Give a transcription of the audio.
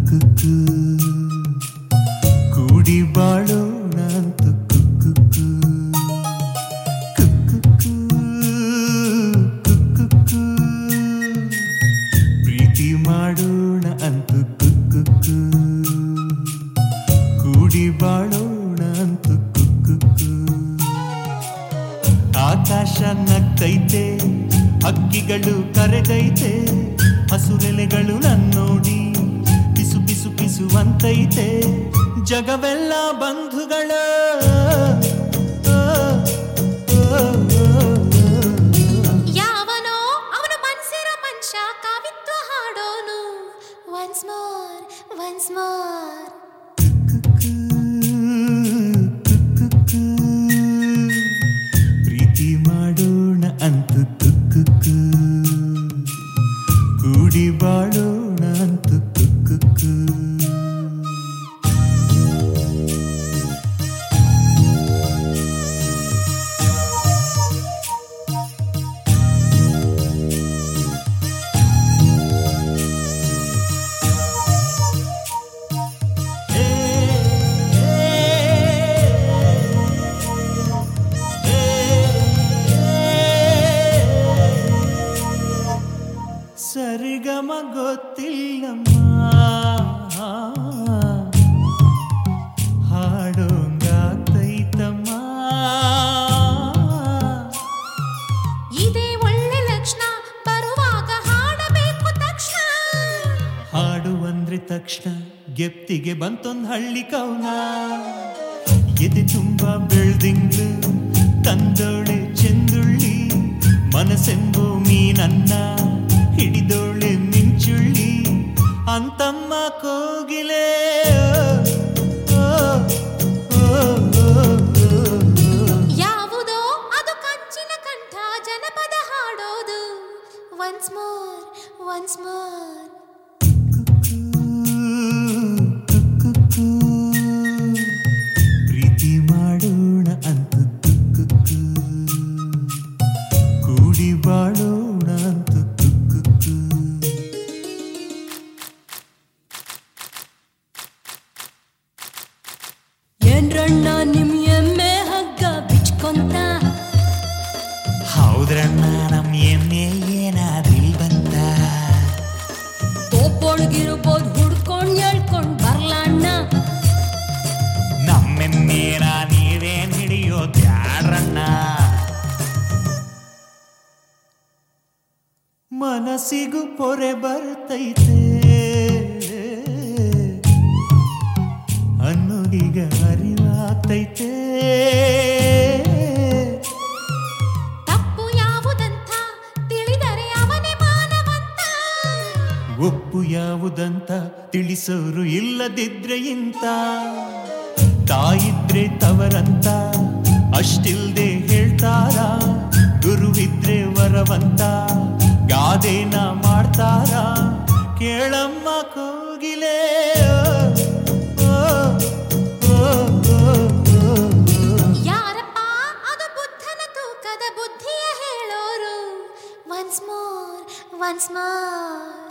ಕುಕ್ಕು ಕೂಡಿ ಬಾಳೋಣ ಅಂತ ಕುಕ್ಕು ಕುಕ್ಕು ಪ್ರೀತಿ ಮಾಡೋಣ ಅಂತ ಕುಕ್ಕು ಕೂಡಿ ಬಾಳೋಣ ಅಂತ ಕುಕ್ಕು ಆಕಾಶ ನಗ್ತೈತೆ ಹಕ್ಕಿಗಳು ಕರೆದೈತೆ ಹಸುರೆಲೆಗಳು ನನ್ನೋಡಿ ಪಿಸು ಪಿಸು ಪಿಸುವಂತೈತೆ ಜಗವೆಲ್ಲ ಬಂಧುಗಳ ಯಾವನೋ ಅವನು ಮನ್ಸಿರೋ ಮನುಷ್ಯ ಕವಿತ್ವ ಹಾಡೋನು ಒನ್ಸ್ ಮೋರ್ ಪ್ರೀತಿ ಮಾಡೋಣ ಅಂತ ಕುಕ್ಕು ಕೂಡಿ ಬಾಳೋಣ ಅಂತ ಕುಕ್ಕು ಸರಿಗಮ ಗೊತ್ತಿಲ್ಲಮ್ಮ ಹಾಡೋಂಗಾತೈತಮ್ಮ ಇದೇ ಒಳ್ಳೆ ಲಕ್ಷಣ ಬರುವಾಗ ಹಾಡಬೇಕು ತಕ್ಷಣ ಹಾಡುವಂದ್ರೆ ತಕ್ಷಣ ಗೆಪ್ತಿಗೆ ಬಂತೊಂದು ಹಳ್ಳಿ ಕೌನ ಎದೆ ತುಂಬಾ ಬೆಳ್ದಿಂಗ್ಳು ತಂದೋಳೆ ಚೆಂದುಳ್ಳಿ ಮನಸ್ಸೆಂಬೋ ಮೀನನ್ನ ಹಿಡಿದೋಳೆ ಮಿಂಚುಳ್ಳಿ ಅಂತಮ್ಮ ಕೋಗಿಲೆ ಯಾವುದೋ ಅದು ಕಂಚಿನ ಕಂಠ ಜನಪದ ಹಾಡೋದು ಒನ್ಸ್ ಮೋರ್ ಪ್ರೀತಿ ಮಾಡೋಣ ಅಂತ ಕುಕ್ಕು ಕೂಡಿ ಬಾಳೋಣ ಅಂತ ಕುಕ್ಕು ಏನ್ರಣ್ಣ ನಿಮ್ ಎಮ್ಮೆ ಹಗ್ಗ ಬಿಚ್ಕೊಂತ ಹೌದ್ರಣ್ಣ ನಮ್ ಎಮ್ಮೆ ಏನಾದ್ರಿಲ್ ಬಂತ ತೋಪೊಳಗಿರ್ಬೋದು ಹುಡ್ಕೊಂಡ್ ಹೇಳ್ಕೊಂಡ್ ಬರ್ಲಣ್ಣ ನಮ್ಮೆಮ್ಮೇನ ನೀವೇನ್ ಹಿಡಿಯೋ ಬ್ಯಾಡ್ರಣ್ಣ ಮನಸ್ಸಿಗೂ ಪೊರೆ ಬರ್ತೈತೆ ಅನ್ನೋಗೀಗ ಅರಿವಾಗ್ತೈತೆ ತಪ್ಪು ಯಾವುದಂತ ತಿಳಿದರೆ ಅವನೇ ಮಾನವಂತ ಒಪ್ಪು ಯಾವುದಂತ ತಿಳಿಸೋರು ಇಲ್ಲದಿದ್ರೆ ಇಂತ ತಾಯಿದ್ರೆ ತವರಂತ ಅಷ್ಟಿಲ್ದೆ ಹೇಳ್ತಾರ ಗುರುವಿದ್ರೆ ವರವಂತ ಗಾದೆನ ಮಾಡ್ತಾರ ಕೇಳಮ್ಮ ಕೋಗಿಲೆ ಯಾರಪ್ಪ ಅದು ಬುದ್ಧನ ತೂಕದ ಬುದ್ಧಿಯ ಹೇಳೋರು ಒನ್ಸ್ ಮೋರ್